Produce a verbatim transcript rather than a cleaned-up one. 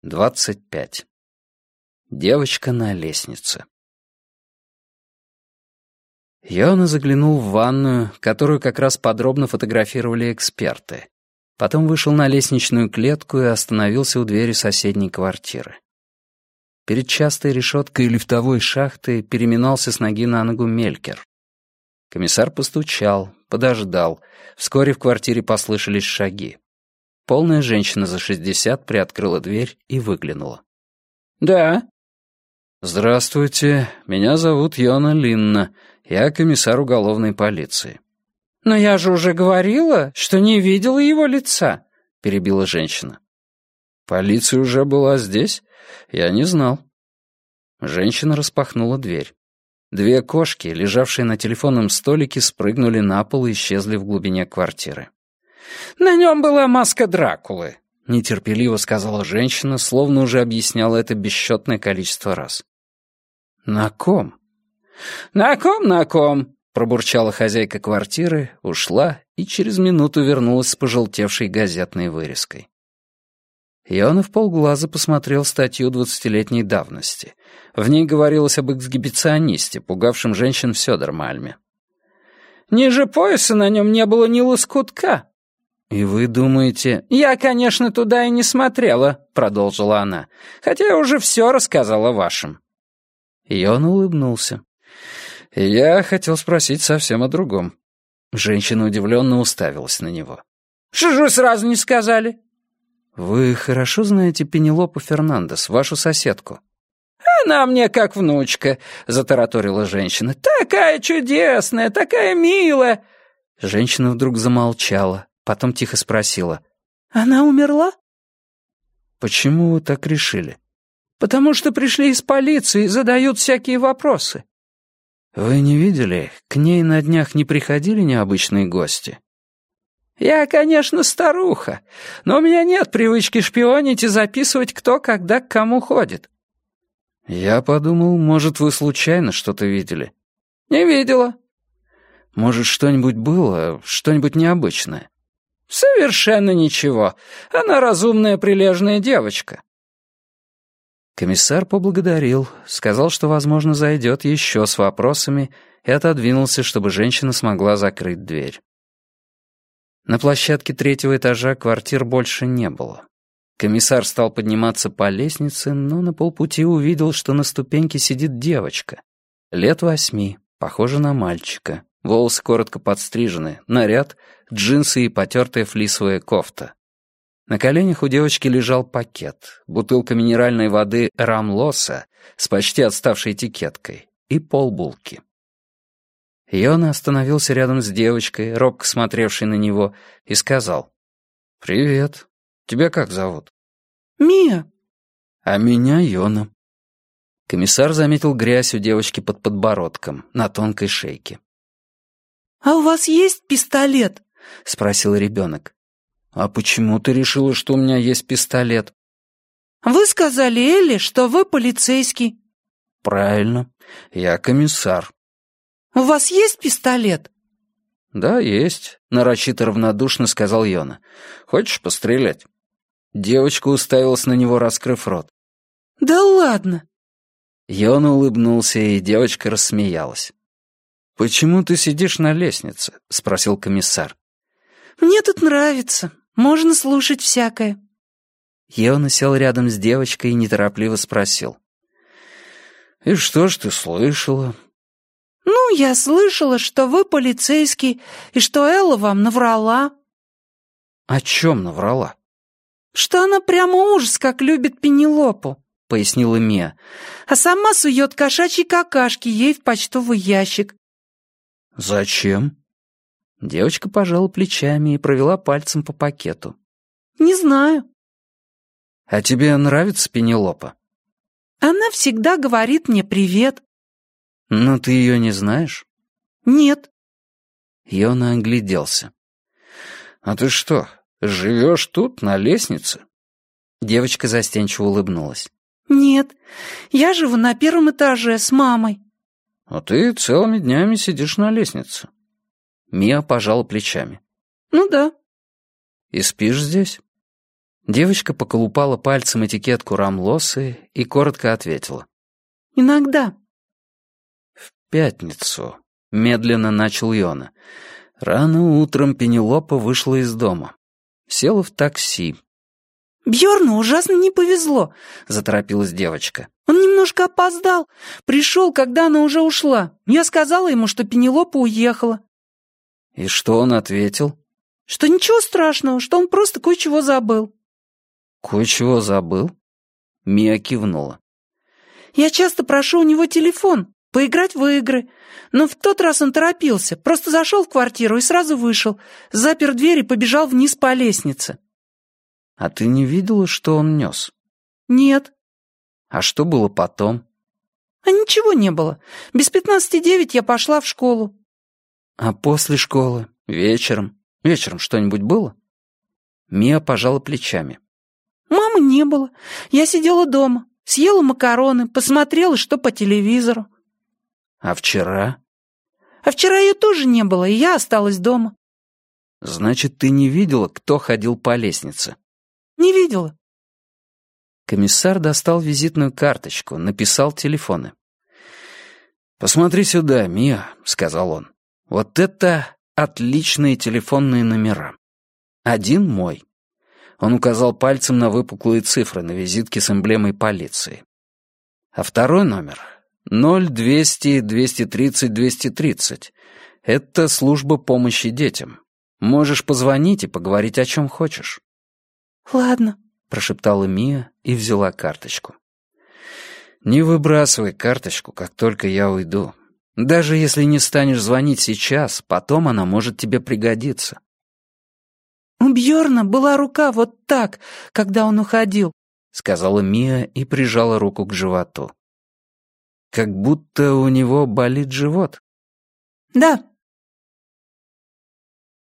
двадцать пять. Девочка на лестнице. Йона заглянул в ванную, которую как раз подробно фотографировали эксперты. Потом вышел на лестничную клетку и остановился у двери соседней квартиры. Перед частой решеткой лифтовой шахты переминался с ноги на ногу Мелькер. Комиссар постучал, подождал. Вскоре в квартире послышались шаги. Полная женщина за шестьдесят приоткрыла дверь и выглянула. «Да?» «Здравствуйте, меня зовут Йона Линна, я комиссар уголовной полиции». «Но я же уже говорила, что не видела его лица», — перебила женщина. «Полиция уже была здесь? Я не знал». Женщина распахнула дверь. Две кошки, лежавшие на телефонном столике, спрыгнули на пол и исчезли в глубине квартиры. «На нем была маска Дракулы», — нетерпеливо сказала женщина, словно уже объясняла это бесчетное количество раз. «На ком?» «На ком, на ком?» — пробурчала хозяйка квартиры, ушла и через минуту вернулась с пожелтевшей газетной вырезкой. Йона вполглаза посмотрел статью двадцатилетней давности. В ней говорилось об эксгибиционисте, пугавшем женщин в Сёдермальме. «Ниже пояса на нем не было ни лоскутка». «И вы думаете...» «Я, конечно, туда и не смотрела», — продолжила она, «хотя я уже все рассказала вашим». И он улыбнулся. «Я хотел спросить совсем о другом». Женщина удивленно уставилась на него. «Что же вы сразу не сказали?» «Вы хорошо знаете Пенелопу Фернандес, вашу соседку?» «Она мне как внучка», — затараторила женщина. «Такая чудесная, такая милая». Женщина вдруг замолчала, потом тихо спросила. «Она умерла?» «Почему вы так решили?» «Потому что пришли из полиции и задают всякие вопросы». «Вы не видели, к ней на днях не приходили необычные гости?» «Я, конечно, старуха, но у меня нет привычки шпионить и записывать, кто когда к кому ходит». «Я подумал, может, вы случайно что-то видели?» «Не видела». «Может, что-нибудь было, что-нибудь необычное?» «Совершенно ничего. Она разумная, прилежная девочка». Комиссар поблагодарил, сказал, что, возможно, зайдет еще с вопросами, и отодвинулся, чтобы женщина смогла закрыть дверь. На площадке третьего этажа квартир больше не было. Комиссар стал подниматься по лестнице, но на полпути увидел, что на ступеньке сидит девочка. Лет восьми, похожа на мальчика. Волосы коротко подстрижены, наряд, джинсы и потертая флисовая кофта. На коленях у девочки лежал пакет, бутылка минеральной воды «Рамлоса» с почти отставшей этикеткой и полбулки. Йона остановился рядом с девочкой, робко смотревшей на него, и сказал: «Привет. Тебя как зовут?» «Мия». «А меня Йона». Комиссар заметил грязь у девочки под подбородком, на тонкой шейке. «А у вас есть пистолет?» — спросил ребенок. «А почему ты решила, что у меня есть пистолет?» «Вы сказали Элли, что вы полицейский». «Правильно. Я комиссар». «У вас есть пистолет?» «Да, есть», — нарочито равнодушно сказал Йона. «Хочешь пострелять?» Девочка уставилась на него, раскрыв рот. «Да ладно!» Йона улыбнулся, и девочка рассмеялась. «Почему ты сидишь на лестнице?» — спросил комиссар. «Мне тут нравится. Можно слушать всякое». Йона сел рядом с девочкой и неторопливо спросил. «И что ж ты слышала?» «Ну, я слышала, что вы полицейский, и что Элла вам наврала». «О чем наврала?» «Что она прямо ужас, как любит Пенелопу», — пояснила Мия, «а сама сует кошачьи какашки ей в почтовый ящик». «Зачем?» Девочка пожала плечами и провела пальцем по пакету. «Не знаю». «А тебе нравится Пенелопа?» «Она всегда говорит мне привет». «Но ты ее не знаешь?» «Нет». Йона огляделся. «А ты что, живешь тут, на лестнице?» Девочка застенчиво улыбнулась. «Нет, я живу на первом этаже с мамой». «А ты целыми днями сидишь на лестнице». Мия пожала плечами. «Ну да». «И спишь здесь?» Девочка поколупала пальцем этикетку рамлосы и коротко ответила. «Иногда». «В пятницу», — медленно начал Йона. Рано утром Пенелопа вышла из дома. Села в такси. «Бьерну ужасно не повезло», — заторопилась девочка. «Он немножко опоздал. Пришел, когда она уже ушла. Я сказала ему, что Пенелопа уехала». «И что он ответил?» «Что ничего страшного, что он просто кое-чего забыл». «Кое-чего забыл?» Мия кивнула. «Я часто прошу у него телефон, поиграть в игры. Но в тот раз он торопился, просто зашел в квартиру и сразу вышел, запер дверь и побежал вниз по лестнице». «А ты не видела, что он нес?» «Нет». «А что было потом?» «А ничего не было. Без пятнадцати девять я пошла в школу». «А после школы? Вечером? Вечером что-нибудь было?» Мия пожала плечами. «Мамы не было. Я сидела дома, съела макароны, посмотрела, что по телевизору». «А вчера?» «А вчера ее тоже не было, и я осталась дома». «Значит, ты не видела, кто ходил по лестнице?» «Не видела». Комиссар достал визитную карточку, написал телефоны. «Посмотри сюда, Мия», — сказал он. «Вот это отличные телефонные номера. Один мой». Он указал пальцем на выпуклые цифры на визитке с эмблемой полиции. «А второй номер — ноль двести двести тридцать двести тридцать. Это служба помощи детям. Можешь позвонить и поговорить о чем хочешь». «Ладно», — прошептала Мия и взяла карточку. «Не выбрасывай карточку, как только я уйду. Даже если не станешь звонить сейчас, потом она может тебе пригодиться». «У Бьерна была рука вот так, когда он уходил», — сказала Мия и прижала руку к животу. «Как будто у него болит живот». «Да».